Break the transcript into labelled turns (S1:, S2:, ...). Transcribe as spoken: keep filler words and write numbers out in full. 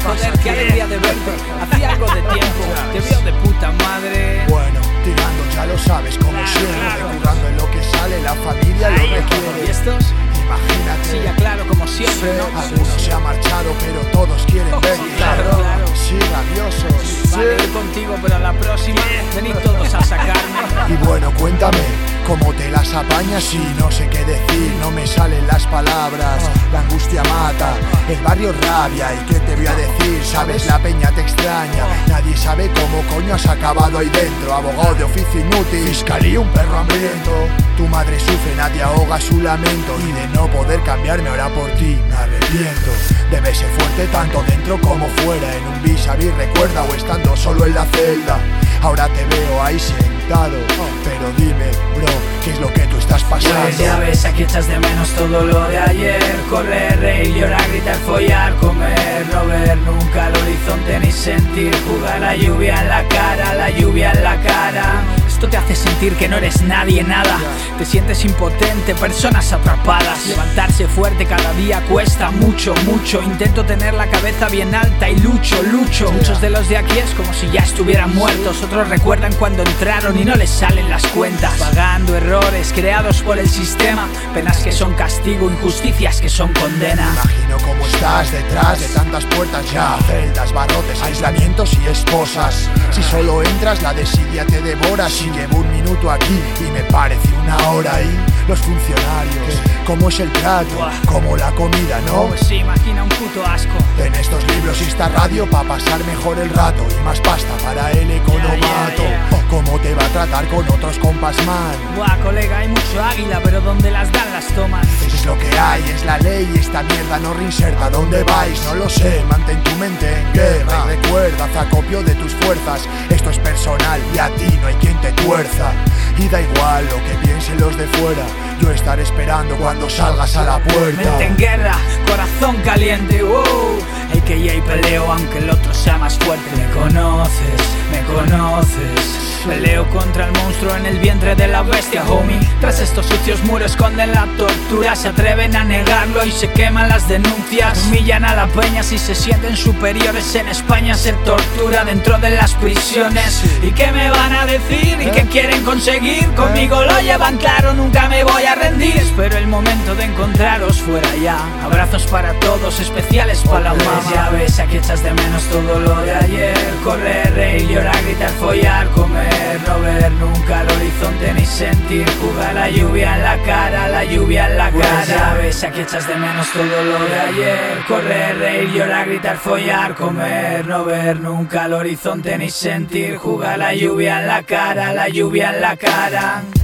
S1: Joder, qué alegría de verte. Hacía algo de tiempo, te veo de puta madre.
S2: Bueno, tirando ya lo sabes como siempre, currando en lo que sale, la familia lo requiere.
S1: ¿Y estos?
S2: Imagínate.
S1: Sí, ya claro, como siempre,
S2: Sí,
S1: ¿no?
S2: algunos se han marchado, pero todos quieren ver.
S1: Claro, claro.
S2: Sí, rabiosos.
S1: Vale,
S2: Sí.
S1: ir contigo, pero a la próxima venid todos a sacarme.
S2: Y bueno, cuéntame cómo te las apañas y no sé qué decir, no me salen las palabras. La angustia mata, el barrio rabia, ¿y qué te voy a decir? Sabes, la peña te extraña, nadie sabe cómo coño has acabado ahí dentro. Abogado de oficio inútil, fiscalía un perro hambriento. Tu madre sufre, nadie ahoga su lamento, y de no poder cambiarme ahora por ti me arrepiento. Debes ser fuerte tanto dentro como fuera, en un vis a vis recuerda, o estando solo en la celda. Ahora te veo ahí sentado, pero dime, bro, ¿qué es lo que tú estás pasando?
S1: Pues ya ves, aquí echas de menos todo lo de ayer. Correr, reír, llorar, gritar, follar, comer, no ver nunca el horizonte ni sentir. Jugar la lluvia en la cara, la lluvia en la cara. Esto te hace sentir que no eres nadie, nada. Te sientes impotente, personas atrapadas. Levantarse fuerte cada día cuesta mucho, mucho. Intento tener la cabeza bien alta y lucho, lucho. Muchos de los de aquí es como si ya estuvieran muertos. Otros recuerdan cuando entraron y no les salen las cuentas. Pagando errores creados por el sistema. Penas que son castigo, injusticias que son condena.
S2: Imagino cómo estás detrás de tantas puertas ya. Celdas, barrotes, aislamientos y esposas. Si solo entras la desidia te devora. Si llevo un minuto aquí y me parece una hora ahí. Los funcionarios, cómo es el trato, como la comida, ¿no?
S1: Pues sí, imagina un puto asco.
S2: En estos libros y esta radio pa' pasar mejor el rato, y más pasta para el economato.
S1: Yeah, yeah, yeah.
S2: ¿Cómo te va a tratar con otros compas, man?
S1: Buah, colega, hay mucho águila, pero donde las dan las toman.
S2: Es lo que hay, es la ley, esta mierda no reinserta. ¿Dónde vais? No lo sé, mantén tu mente en guerra. Y recuerda, haz acopio de tus fuerzas. Esto es personal y a ti no hay quien te tuerza. Y da igual lo que piensen los de fuera, yo estaré esperando cuando salgas a la puerta.
S1: Mente en guerra, corazón caliente, wow. A K A peleo aunque el otro sea más fuerte. Me conoces, me conoces. Peleo contra el monstruo en el vientre de la bestia, homie. Tras estos sucios muros esconden la tortura. Se atreven a negarlo y se queman las denuncias. Humillan a la peña si se sienten superiores. En España se tortura dentro de las prisiones. ¿Y qué me van a decir? ¿Y qué quieren conseguir? Conmigo lo llevan claro, nunca me voy a rendir. Espero el momento de encontraros fuera ya. Abrazos para todos, especiales para la mamá. Ya ves, aquí echas de menos todo lo de ayer. Correr, reír, llorar, gritar, follar, comer, no ver nunca el horizonte ni sentir. Jugar la lluvia en la cara, la lluvia en la cara. Pues ya ves, aquí echas de menos todo lo de ayer. Correr, reír, llorar, gritar, follar, comer, no ver nunca el horizonte ni sentir. Jugar la lluvia en la cara, la lluvia en la cara.